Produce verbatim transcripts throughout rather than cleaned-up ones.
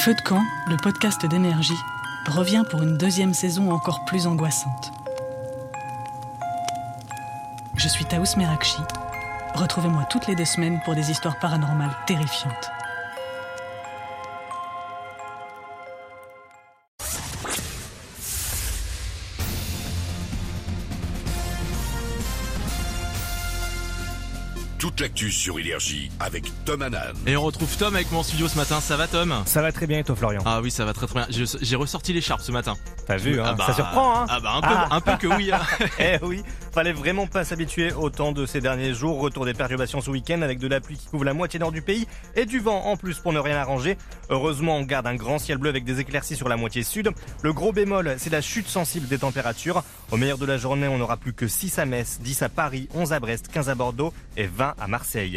Feu de camp, le podcast d'énergie, revient pour une deuxième saison encore plus angoissante. Je suis Taous Merakchi. Retrouvez-moi toutes les deux semaines pour des histoires paranormales terrifiantes. Toute l'actu sur Énergie avec Tom Hanan. Et on retrouve Tom avec moi en studio ce matin. Ça va, Tom? Ça va très bien, et toi, Florian? Ah oui, ça va très très bien. J'ai, j'ai ressorti l'écharpe ce matin. T'as vu, hein? Ah bah, ça surprend, hein? Ah bah un peu, ah. un peu que oui. Hein. Eh oui, fallait vraiment pas s'habituer au temps de ces derniers jours. Retour des perturbations ce week-end avec de la pluie qui couvre la moitié nord du pays et du vent en plus pour ne rien arranger. Heureusement, on garde un grand ciel bleu avec des éclaircies sur la moitié sud. Le gros bémol, c'est la chute sensible des températures. Au meilleur de la journée, on n'aura plus que six à Metz, dix à Paris, onze à Brest, quinze à Bordeaux et vingt à Marseille.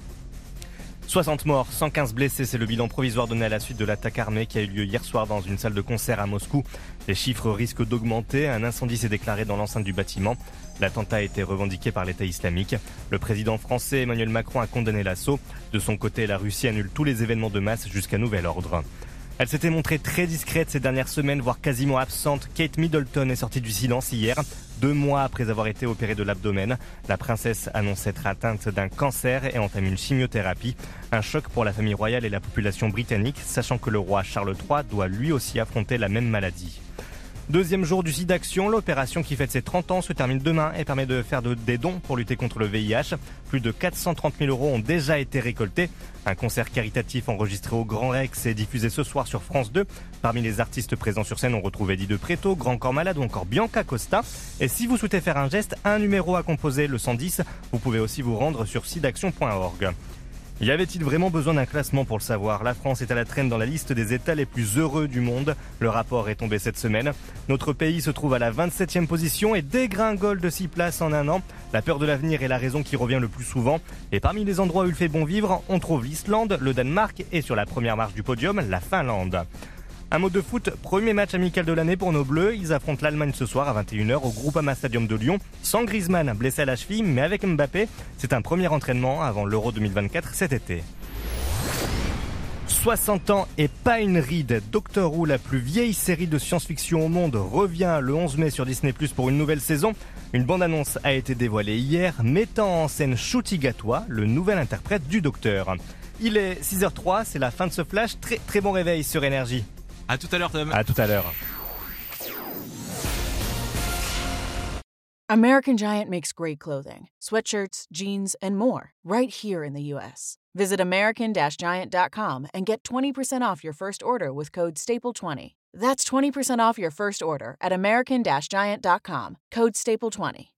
soixante morts, cent quinze blessés, c'est le bilan provisoire donné à la suite de l'attaque armée qui a eu lieu hier soir dans une salle de concert à Moscou. Les chiffres risquent d'augmenter, un incendie s'est déclaré dans l'enceinte du bâtiment. L'attentat a été revendiqué par l'État islamique. Le président français Emmanuel Macron a condamné l'assaut. De son côté, la Russie annule tous les événements de masse jusqu'à nouvel ordre. Elle s'était montrée très discrète ces dernières semaines, voire quasiment absente. Kate Middleton est sortie du silence hier, deux mois après avoir été opérée de l'abdomen. La princesse annonce être atteinte d'un cancer et entame une chimiothérapie. Un choc pour la famille royale et la population britannique, sachant que le roi Charles trois doit lui aussi affronter la même maladie. Deuxième jour du SIDAction, l'opération qui fête ses trente ans se termine demain et permet de faire de, des dons pour lutter contre le V I H. Plus de quatre cent trente mille euros ont déjà été récoltés. Un concert caritatif enregistré au Grand Rex est diffusé ce soir sur France deux. Parmi les artistes présents sur scène, on retrouve Eddie De Pretto, Grand Corps Malade ou encore Bianca Costa. Et si vous souhaitez faire un geste, un numéro à composer, le cent dix. Vous pouvez aussi vous rendre sur sidaction point org. Y avait-il vraiment besoin d'un classement pour le savoir? La France est à la traîne dans la liste des États les plus heureux du monde. Le rapport est tombé cette semaine. Notre pays se trouve à la vingt-septième position et dégringole de six places en un an. La peur de l'avenir est la raison qui revient le plus souvent. Et parmi les endroits où il fait bon vivre, on trouve l'Islande, le Danemark et sur la première marche du podium, la Finlande. Un mot de foot, premier match amical de l'année pour nos Bleus. Ils affrontent l'Allemagne ce soir à vingt et une heures au Groupama Stadium de Lyon. Sans Griezmann, blessé à la cheville, mais avec Mbappé. C'est un premier entraînement avant l'Euro deux mille vingt-quatre cet été. soixante ans et pas une ride. Doctor Who, la plus vieille série de science-fiction au monde, revient le onze mai sur Disney plus, pour une nouvelle saison. Une bande-annonce a été dévoilée hier, mettant en scène Ncuti Gatwa, le nouvel interprète du Docteur. Il est six heures zéro trois, c'est la fin de ce flash. Très très bon réveil sur Énergie. À tout à l'heure, Tom. À tout à l'heure. American Giant makes great clothing, sweatshirts, jeans, and more, right here in the U S. Visit American Giant dot com and get twenty percent off your first order with code staple twenty. That's twenty percent off your first order at American Giant dot com, code staple twenty.